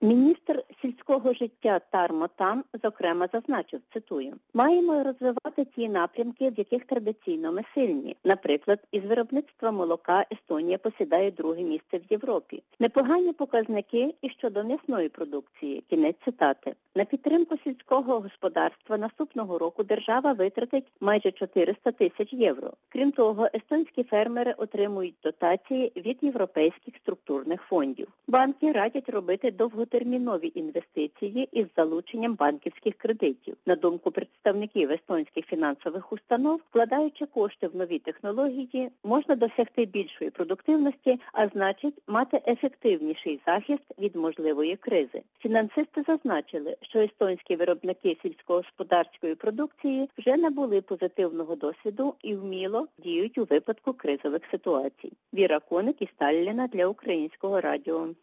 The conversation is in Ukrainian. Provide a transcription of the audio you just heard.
Міністр сільського життя Тармо Там, зокрема, зазначив, цитую, «Маємо розвивати ті напрямки, в яких традиційно ми сильні. Наприклад, із виробництва молока Естонія посідає друге місце в Європі. Непогані показники і щодо м'ясної продукції». Кінець цитати. На підтримку сільського господарства наступного року держава витратить майже 400 тисяч євро. Крім того, естонські фермери отримують дотації від європейських структурних фондів. Банки радять робити довготермінові інвестиції із залученням банківських кредитів. На думку представників естонських фінансових установ, вкладаючи кошти в нові технології, можна досягти більшої продуктивності, а значить мати ефективніший захист від можливої кризи. Фінансисти зазначили, що естонські виробники сільськогосподарської продукції вже набули позитивного досвіду і вміло діють у випадку кризових ситуацій. Віра Коник із Талліна для Українського радіо.